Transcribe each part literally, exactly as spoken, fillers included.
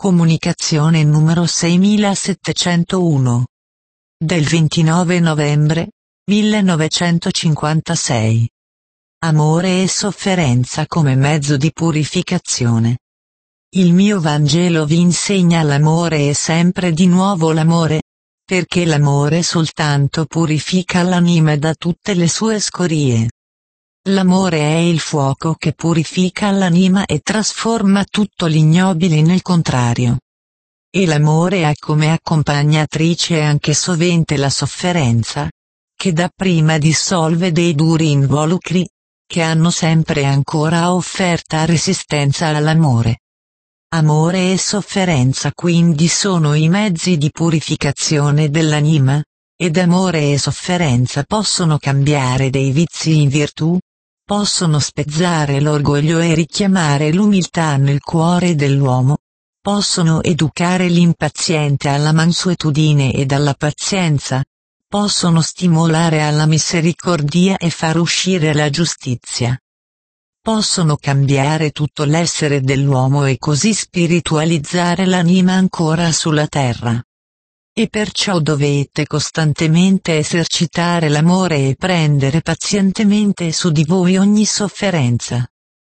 Comunicazione numero seimilasettecentouno. Del ventinove novembre millenovecentocinquantasei. Amore e sofferenza come mezzo di purificazione. Il mio Vangelo vi insegna l'amore e sempre di nuovo l'amore, perché l'amore soltanto purifica l'anima da tutte le sue scorie. L'amore è il fuoco che purifica l'anima e trasforma tutto l'ignobile nel contrario. E l'amore ha come accompagnatrice anche sovente la sofferenza, che dapprima dissolve dei duri involucri, che hanno sempre ancora offerta resistenza all'amore. Amore e sofferenza quindi sono i mezzi di purificazione dell'anima, ed amore e sofferenza possono cambiare dei vizi in virtù, possono spezzare l'orgoglio e richiamare l'umiltà nel cuore dell'uomo, possono educare l'impaziente alla mansuetudine ed alla pazienza, possono stimolare alla misericordia e far uscire la giustizia. Possono cambiare tutto l'essere dell'uomo e così spiritualizzare l'anima ancora sulla terra. E perciò dovete costantemente esercitare l'amore e prendere pazientemente su di voi ogni sofferenza.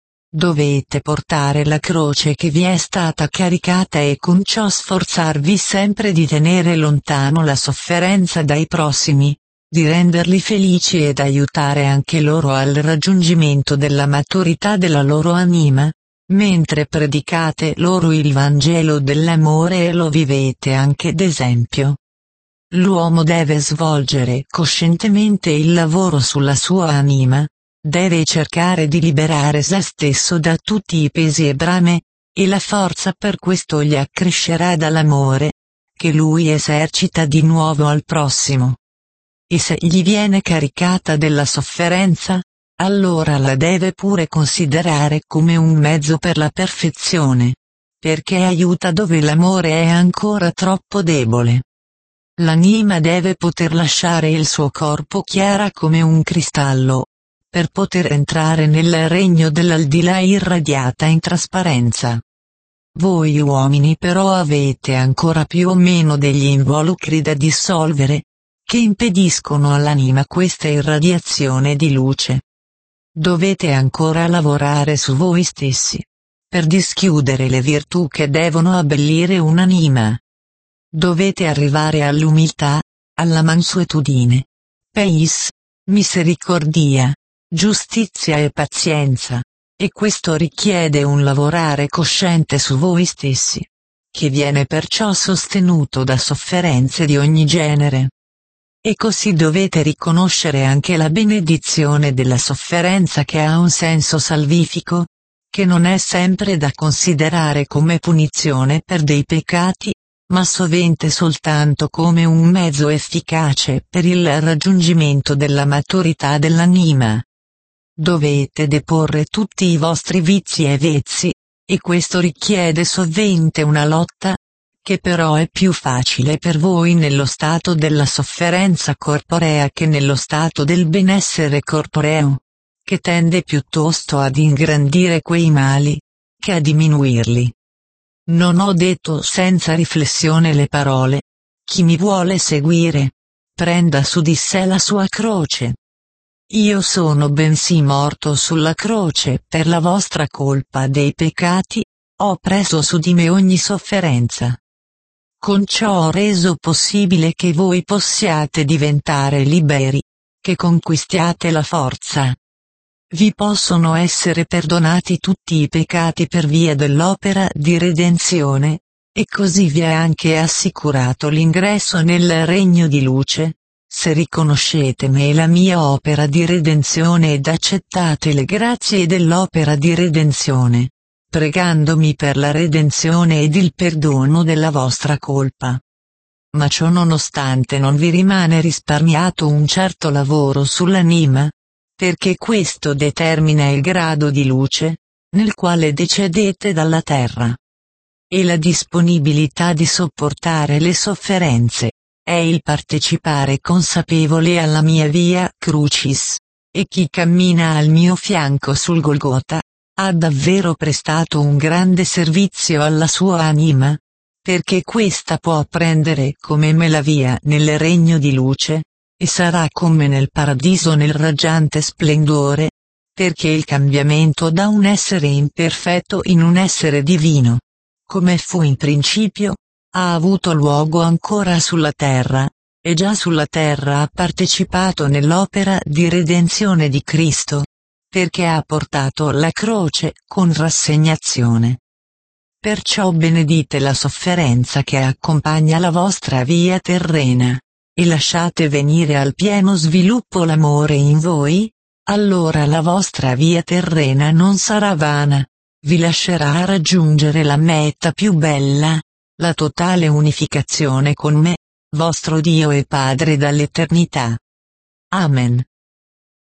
Dovete portare la croce che vi è stata caricata e con ciò sforzarvi sempre di tenere lontano la sofferenza dai prossimi, di renderli felici ed aiutare anche loro al raggiungimento della maturità della loro anima, mentre predicate loro il Vangelo dell'amore e lo vivete anche d'esempio. L'uomo deve svolgere coscientemente il lavoro sulla sua anima, deve cercare di liberare se stesso da tutti i pesi e brame, e la forza per questo gli accrescerà dall'amore, che lui esercita di nuovo al prossimo. E se gli viene caricata della sofferenza, allora la deve pure considerare come un mezzo per la perfezione, perché aiuta dove l'amore è ancora troppo debole. L'anima deve poter lasciare il suo corpo chiara come un cristallo, per poter entrare nel regno dell'aldilà irradiata in trasparenza. Voi uomini però avete ancora più o meno degli involucri da dissolvere, che impediscono all'anima questa irradiazione di luce. Dovete ancora lavorare su voi stessi, per dischiudere le virtù che devono abbellire un'anima. Dovete arrivare all'umiltà, alla mansuetudine, peis, misericordia, giustizia e pazienza, e questo richiede un lavorare cosciente su voi stessi, che viene perciò sostenuto da sofferenze di ogni genere. E così dovete riconoscere anche la benedizione della sofferenza che ha un senso salvifico, che non è sempre da considerare come punizione per dei peccati, ma sovente soltanto come un mezzo efficace per il raggiungimento della maturità dell'anima. Dovete deporre tutti i vostri vizi e vezzi, e questo richiede sovente una lotta, che però è più facile per voi nello stato della sofferenza corporea che nello stato del benessere corporeo, che tende piuttosto ad ingrandire quei mali, che a diminuirli. Non ho detto senza riflessione le parole: chi mi vuole seguire, prenda su di sé la sua croce. Io sono bensì morto sulla croce per la vostra colpa dei peccati, ho preso su di me ogni sofferenza. Con ciò ho reso possibile che voi possiate diventare liberi, che conquistiate la forza. Vi possono essere perdonati tutti i peccati per via dell'opera di redenzione, e così vi è anche assicurato l'ingresso nel regno di luce, se riconoscete me e la mia opera di redenzione ed accettate le grazie dell'opera di redenzione, pregandomi per la redenzione ed il perdono della vostra colpa. Ma ciò nonostante non vi rimane risparmiato un certo lavoro sull'anima, perché questo determina il grado di luce, nel quale decedete dalla terra. E la disponibilità di sopportare le sofferenze, è il partecipare consapevole alla mia via crucis, e chi cammina al mio fianco sul Golgota, ha davvero prestato un grande servizio alla sua anima, perché questa può prendere come me la via nel regno di luce, e sarà come nel paradiso nel raggiante splendore, perché il cambiamento da un essere imperfetto in un essere divino, come fu in principio, ha avuto luogo ancora sulla terra, e già sulla terra ha partecipato nell'opera di redenzione di Cristo, perché ha portato la croce con rassegnazione. Perciò benedite la sofferenza che accompagna la vostra via terrena, e lasciate venire al pieno sviluppo l'amore in voi, allora la vostra via terrena non sarà vana, vi lascerà raggiungere la meta più bella, la totale unificazione con me, vostro Dio e Padre dall'eternità. Amen.